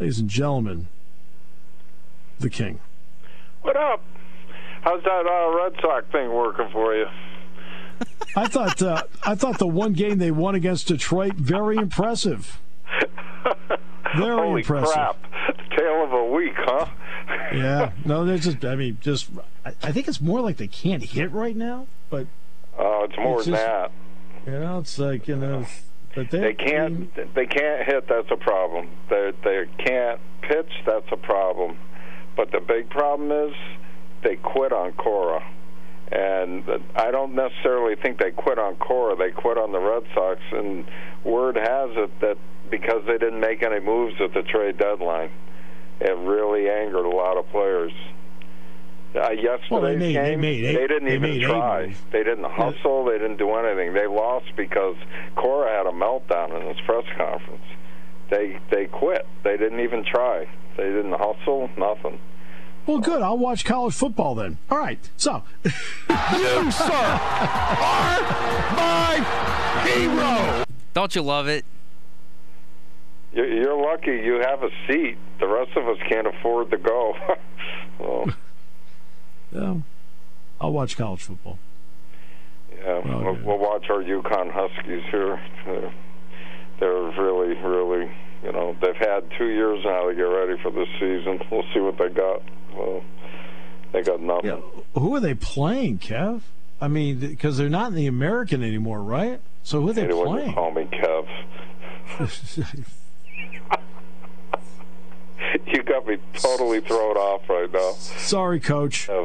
ladies and gentlemen, the King. What up? How's that Red Sox thing working for you? I thought the one game they won against Detroit, very impressive. Very Holy impressive. Crap. The tale of a week, huh? Yeah. No, they're just, I think it's more like they can't hit right now, but. Oh, it's more than that. You know, it's like, but they can't hit, that's a problem. They can't pitch, that's a problem. But the big problem is they quit on Cora. And I don't necessarily think they quit on Cora. They quit on the Red Sox. And word has it that because they didn't make any moves at the trade deadline, it really angered a lot of players. Yesterday's game, they didn't even try. They didn't hustle. They didn't do anything. They lost because Cora had a meltdown in his press conference. They quit. They didn't even try. They didn't hustle, nothing. Well, good. I'll watch college football then. All right. So. You, sir, are my hero. Don't you love it? You're lucky you have a seat. The rest of us can't afford to go. So. Yeah. I'll watch college football. Yeah, we'll watch our Yukon Huskies here. They're really, really, they've had 2 years now to get ready for this season. We'll see what they got. Well, they got nothing. Yeah. Who are they playing, Kev? I mean, because they're not in the American anymore, right? So who are they playing? You call me Kev. You got me totally thrown off right now. Sorry, Coach. Kev.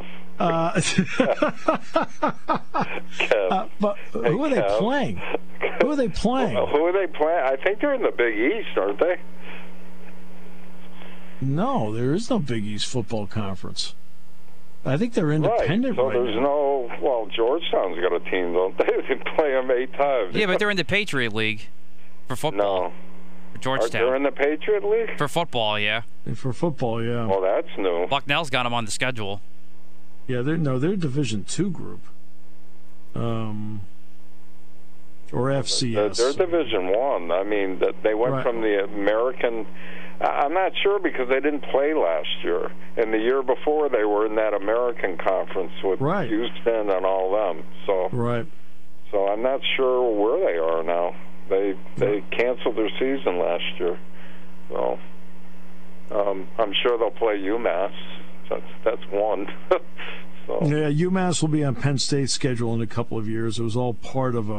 Kev. But who are they playing? Who are they playing? Who are they playing? I think they're in the Big East, aren't they? No, there is no Big East football conference. I think they're independent right. So right there's now. Georgetown's got a team, don't they? They play them 8 times. Yeah, but they're in the Patriot League for football. No. For Georgetown. They're in the Patriot League? For football, yeah. For football, yeah. Well, that's new. Bucknell's got them on the schedule. Yeah, they're Division II group. Or FCS. They're Division I. I mean, they went from the American. I'm not sure because they didn't play last year. And the year before, they were in that American conference with Houston and all them. So I'm not sure where they are now. They canceled their season last year. So I'm sure they'll play UMass. That's one. So. Yeah, UMass will be on Penn State's schedule in a couple of years. It was all part of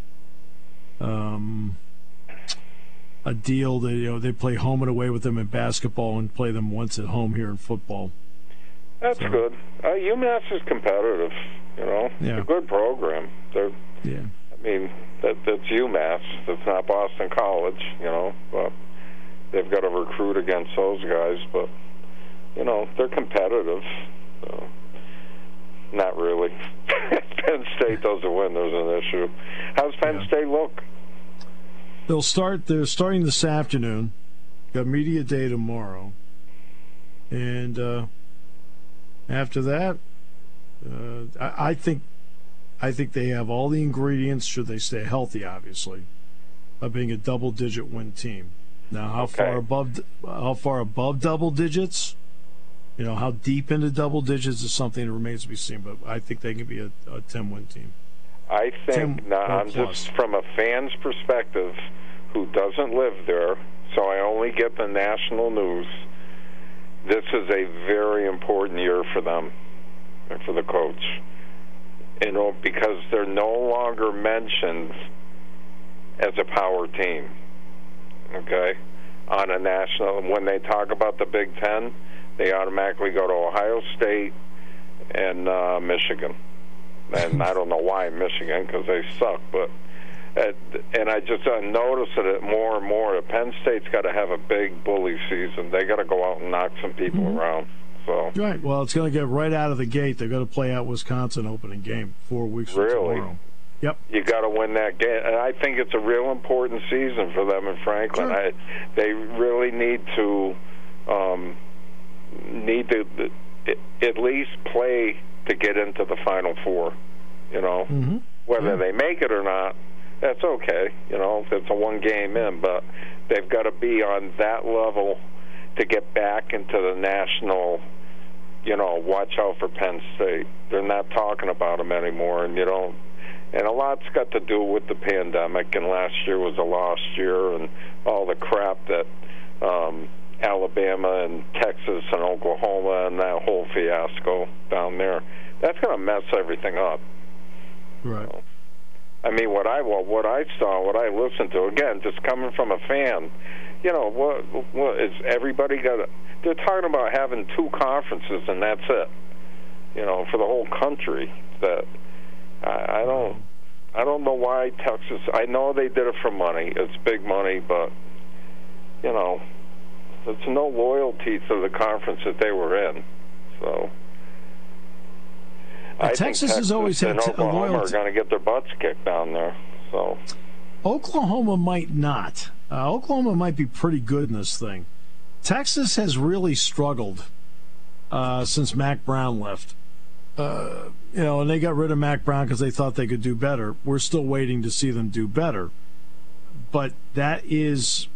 a deal that they play home and away with them in basketball and play them once at home here in football. That's good. UMass is competitive. It's a good program. I mean, that's UMass. That's not Boston College. But they've got to recruit against those guys. But they're competitive. So. Not really. Penn State doesn't win, there's an issue. How's Penn State look? They're starting this afternoon. Got media day tomorrow. And after that, I think they have all the ingredients, should they stay healthy, obviously, of being a double-digit win team. Now, how far above double digits? How deep into double digits is something that remains to be seen, but I think they can be a 10-win team. I think, I'm just from a fan's perspective who doesn't live there, so I only get the national news. This is a very important year for them and for the coach. Because they're no longer mentioned as a power team, okay, on a national. When they talk about the Big Ten, they automatically go to Ohio State and Michigan. And I don't know why Michigan, because they suck. But and I just notice it more and more. Penn State's got to have a big bully season. They got to go out and knock some people around. So right. Well, it's going to get right out of the gate. They're going to play out Wisconsin opening game 4 weeks from tomorrow. Yep. You got to win that game. And I think it's a real important season for them in Franklin. Sure. They really need to at least play to get into the Final Four. Whether they make it or not, that's okay. It's a one game in, but they've got to be on that level to get back into the national, watch out for Penn State. They're not talking about them anymore, and and a lot's got to do with the pandemic, and last year was a lost year, and all the crap that Alabama and Texas and Oklahoma and that whole fiasco down there. That's going to mess everything up. Right. I mean, what I saw, what I listened to, again, just coming from a fan, what is everybody got? They're talking about having 2 conferences and that's it. For the whole country. That I don't know why Texas. I know they did it for money. It's big money, but there's no loyalty to the conference that they were in. So. I think Texas has always had Oklahoma are going to get their butts kicked down there. So Oklahoma might not. Oklahoma might be pretty good in this thing. Texas has really struggled since Mac Brown left. And they got rid of Mac Brown because they thought they could do better. We're still waiting to see them do better. But that is...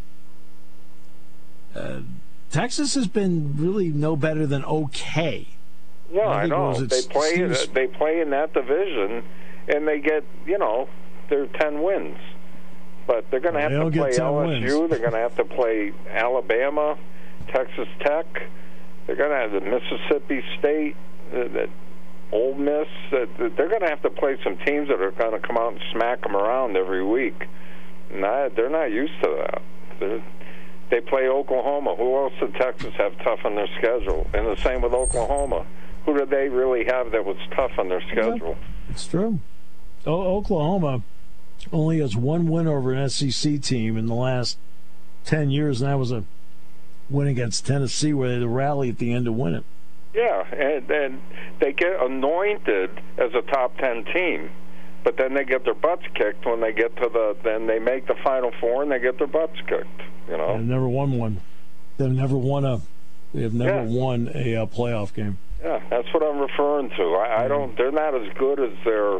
Texas has been really no better than okay. Yeah, I know. They play in that division, and they get, their 10 wins. But they're going to have to play LSU. They're going to have to play Alabama, Texas Tech. They're going to have the Mississippi State, Ole Miss. They're going to have to play some teams that are going to come out and smack them around every week. And they're not used to that. They play Oklahoma. Who else did Texas have tough on their schedule? And the same with Oklahoma. Who did they really have that was tough on their schedule? Yeah, it's true. Oklahoma only has 1 win over an SEC team in the last 10 years, and that was a win against Tennessee where they had to rally at the end to win it. Yeah, and they get anointed as a top 10 team, but then they get their butts kicked when they get to then they make the Final Four and they get their butts kicked. They've never won one. They have never won a playoff game. Yeah, that's what I'm referring to. I don't. They're not as good as they're,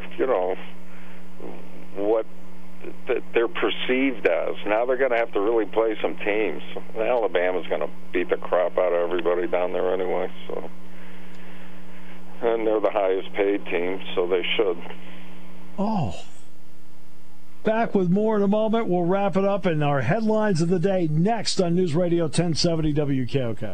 what they're perceived as. Now they're going to have to really play some teams. Alabama's going to beat the crap out of everybody down there anyway. So, and they're the highest paid team, so they should. Oh. Back with more in a moment. We'll wrap it up in our headlines of the day next on News Radio 1070 WKOK.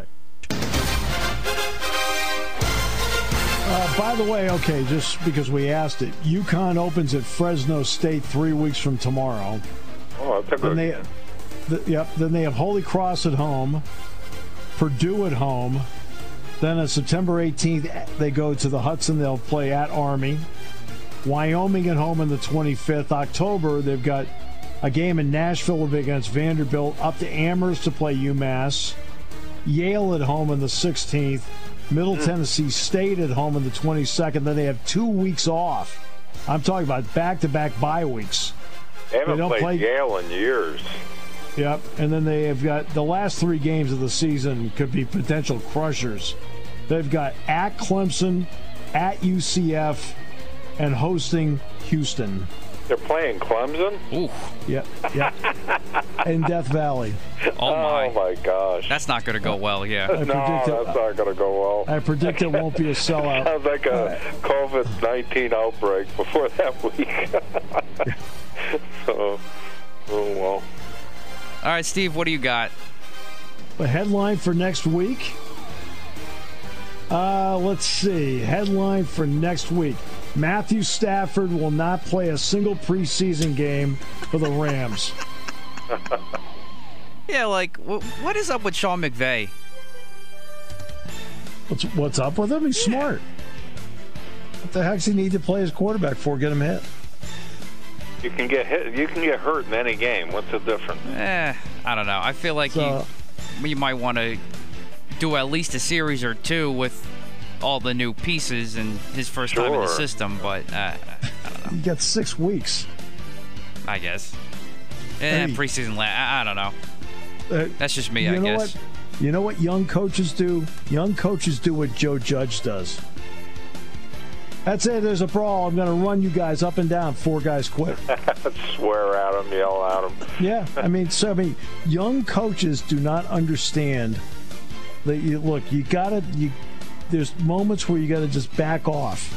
By the way, just because we asked it, UConn opens at Fresno State 3 weeks from tomorrow. Oh, that's a good. Then they have Holy Cross at home, Purdue at home. Then on September 18th, they go to the Hudson. They'll play at Army. Wyoming at home on the 25th. October, they've got a game in Nashville against Vanderbilt, up to Amherst to play UMass. Yale at home on the 16th. Middle Tennessee State at home on the 22nd. Then they have 2 weeks off. I'm talking about back-to-back bye weeks. They haven't played Yale in years. Yep, and then they have got the last 3 games of the season could be potential crushers. They've got at Clemson, at UCF, and hosting Houston. They're playing Clemson? Ooh. Yep. In Death Valley. Oh my gosh. That's not going to go well, yeah. That's not going to go well. I predict it won't be a sellout. Sounds like a COVID-19 outbreak before that week. So, oh well. All right, Steve, what do you got? The headline for next week? Let's see. Headline for next week. Matthew Stafford will not play a single preseason game for the Rams. Yeah, what is up with Sean McVay? What's up with him? He's smart. What the heck's he need to play his quarterback for? Get him hit. You can get hit. You can get hurt in any game. What's the difference? I don't know. I feel like you might want to do at least a series or 2 with all the new pieces and his first time in the system, but I don't know. You got 6 weeks. I guess. Preseason, I don't know. That's just me, I guess. You know what young coaches do? Young coaches do what Joe Judge does. That's it. There's a brawl. I'm going to run you guys up and down. 4 guys quit. Swear at them, yell at them. Yeah. I mean, young coaches do not understand Look, you gotta. There's moments where you gotta just back off,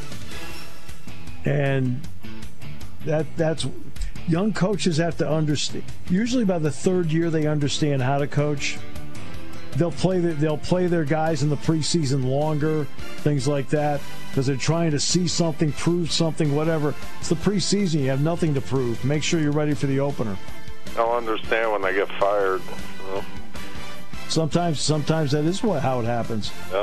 and that's young coaches have to understand. Usually, by the third year, they understand how to coach. They'll play their guys in the preseason longer, things like that, because they're trying to see something, prove something, whatever. It's the preseason; you have nothing to prove. Make sure you're ready for the opener. I'll understand when they get fired. So. Sometimes that is how it happens. Yeah.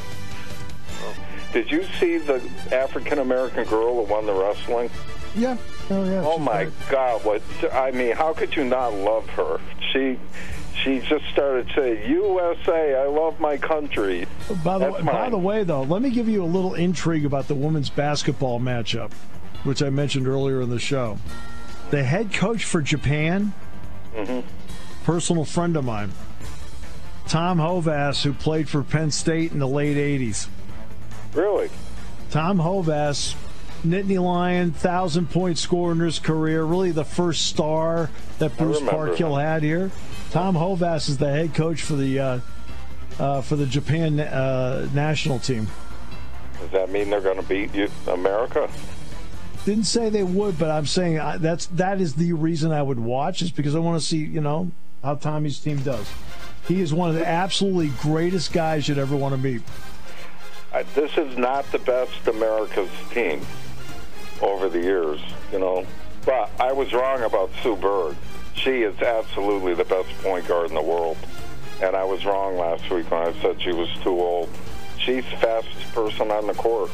Did you see the African American girl who won the wrestling? Yeah. Oh yeah. Oh my God! How could you not love her? She just started saying, "USA, I love my country." By the way, though, let me give you a little intrigue about the women's basketball matchup, which I mentioned earlier in the show. The head coach for Japan, personal friend of mine, Tom Hovass, who played for Penn State in the late 80s. Really? Tom Hovass, Nittany Lion, 1,000-point scorer in his career, really the first star that Bruce Parkhill had here. Tom Hovass is the head coach for the Japan national team. Does that mean they're going to beat America? Didn't say they would, but I'm saying that is the reason I would watch, is because I want to see, how Tommy's team does. He is one of the absolutely greatest guys you'd ever want to meet. This is not the best America's team over the years, But I was wrong about Sue Bird. She is absolutely the best point guard in the world. And I was wrong last week when I said she was too old. She's the fastest person on the court.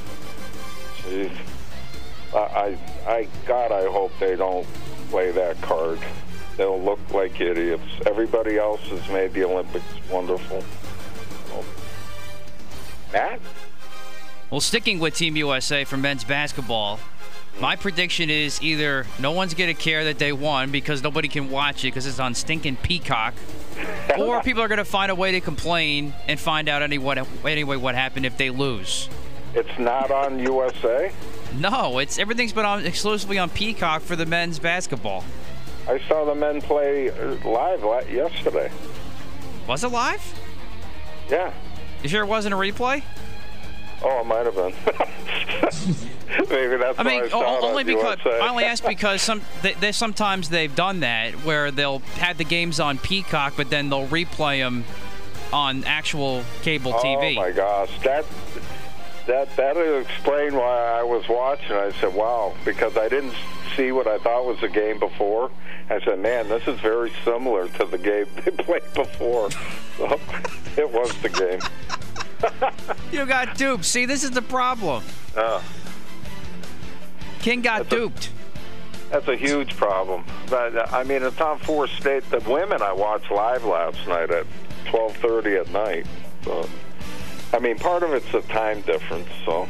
I hope they don't play that card. They'll look like idiots. Everybody else has made the Olympics wonderful. Matt? Well, sticking with Team USA for men's basketball, my prediction is either no one's going to care that they won because nobody can watch it because it's on stinking Peacock, or people are going to find a way to complain and find out anyway what happened if they lose. It's not on USA? No, everything's been on exclusively on Peacock for the men's basketball. I saw the men play live yesterday. Was it live? Yeah. You sure it wasn't a replay? Oh, it might have been. Maybe that's why I saw only it on because USA. I only ask because sometimes they've done that where they'll have the games on Peacock, but then they'll replay them on actual cable TV. Oh my gosh, that would explain why I was watching. I said, "Wow," because I didn't see what I thought was the game before. I said, "Man, this is very similar to the game they played before." So, it was the game. You got duped. See, this is the problem. King got duped. That's a huge problem. But, it's on 4 State. The women I watched live last night at 12:30 at night. So, part of it's a time difference. So.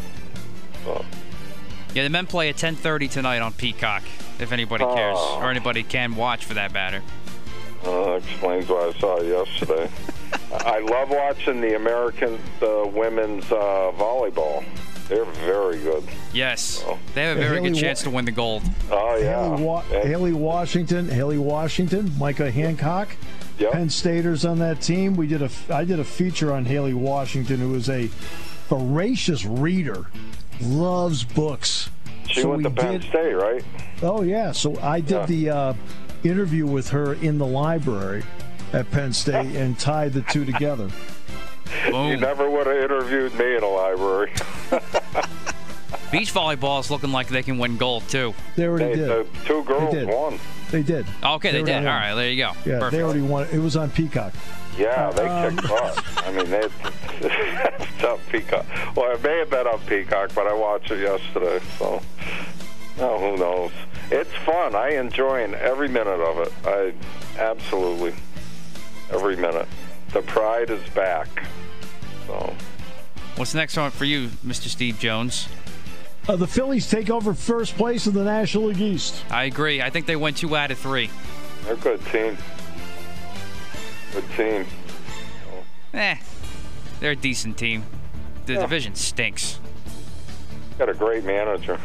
Yeah, the men play at 10:30 tonight on Peacock, if anybody cares, or anybody can watch for that matter. That explains why I saw it yesterday. I love watching the American women's volleyball. They're very good. Yes. They have a very good chance to win the gold. Oh, yeah. Haley Washington, Micah Hancock, yep. Penn Staters on that team. I did a feature on Haley Washington, who is a voracious reader, loves books. She went to Penn State, right? Oh, yeah. So I did the interview with her in the library at Penn State and tied the two together. Boom. You never would have interviewed me in a library. Beach volleyball is looking like they can win gold, too. They already did. The 2 girls won. They did. Okay, they did. All right, there you go. Yeah, perfect. They already won. It was on Peacock. Yeah, they kicked butt. It's on Peacock. Well, it may have been on Peacock, but I watched it yesterday, so who knows. It's fun. I enjoy every minute of it. Absolutely. Every minute. The pride is back. So, what's the next one for you, Mr. Steve Jones? The Phillies take over first place in the National League East. I agree. I think they win 2 out of 3. They're a good team. Good team. They're a decent team. The division stinks. Got a great manager.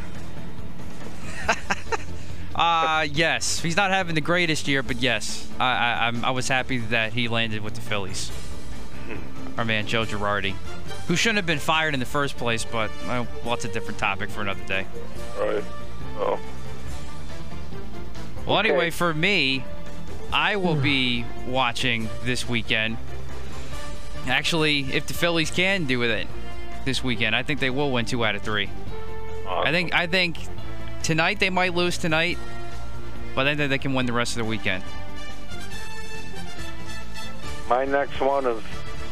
Yes. He's not having the greatest year, but yes. I was happy that he landed with the Phillies. our man Joe Girardi, who shouldn't have been fired in the first place, but well, that's a different topic for another day. Right. Oh. Well, anyway, for me, I will be watching this weekend. Actually, if the Phillies can do with it this weekend, I think they will win 2 out of 3. Awesome. I think tonight they might lose tonight, but I think they can win the rest of the weekend. My next one is,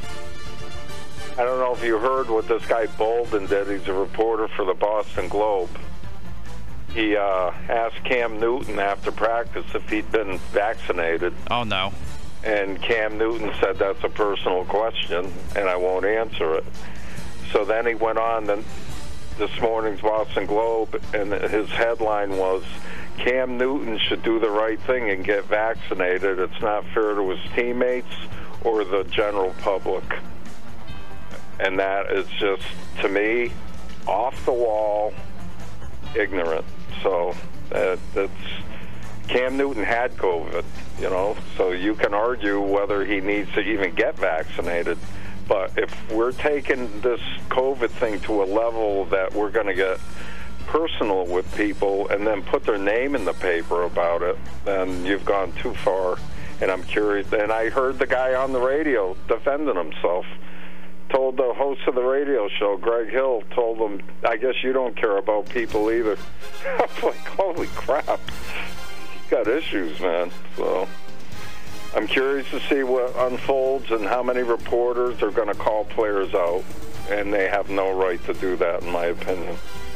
I don't know if you heard what this guy Bolden did. He's a reporter for the Boston Globe. He asked Cam Newton after practice if he'd been vaccinated. Oh, no. And Cam Newton said that's a personal question, and I won't answer it. So then he went on this morning's Boston Globe, and his headline was, Cam Newton should do the right thing and get vaccinated. It's not fair to his teammates or the general public. And that is just, to me, off the wall, ignorant. So that's Cam Newton had COVID, so you can argue whether he needs to even get vaccinated. But if we're taking this COVID thing to a level that we're going to get personal with people and then put their name in the paper about it, then you've gone too far. And I'm curious. And I heard the guy on the radio defending himself. Told the host of the radio show, Greg Hill, told him, I guess you don't care about people either. I was like, holy crap. He's got issues, man. So I'm curious to see what unfolds and how many reporters are going to call players out. And they have no right to do that, in my opinion.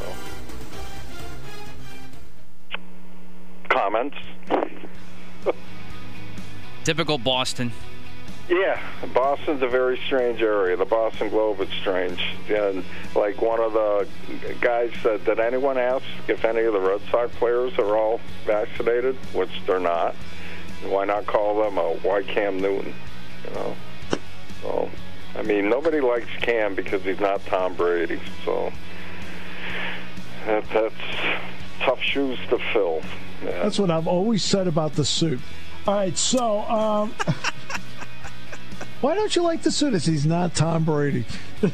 So. Comments? Typical Boston. Yeah, Boston's a very strange area. The Boston Globe is strange. And like one of the guys said, did anyone ask if any of the Red Sox players are all vaccinated? Which they're not. Why not call them out? Why Cam Newton? So, I mean, nobody likes Cam because he's not Tom Brady. So that's tough shoes to fill. Yeah. That's what I've always said about the suit. All right, so why don't you like the suit? He's not Tom Brady.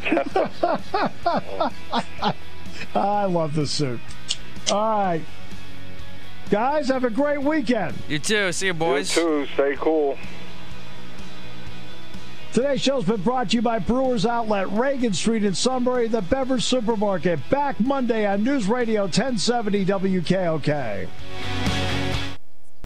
I love the suit. All right. Guys, have a great weekend. You too. See you, boys. You too. Stay cool. Today's show's been brought to you by Brewers Outlet, Reagan Street in Sunbury, the Beverage Supermarket. Back Monday on News Radio 1070 WKOK.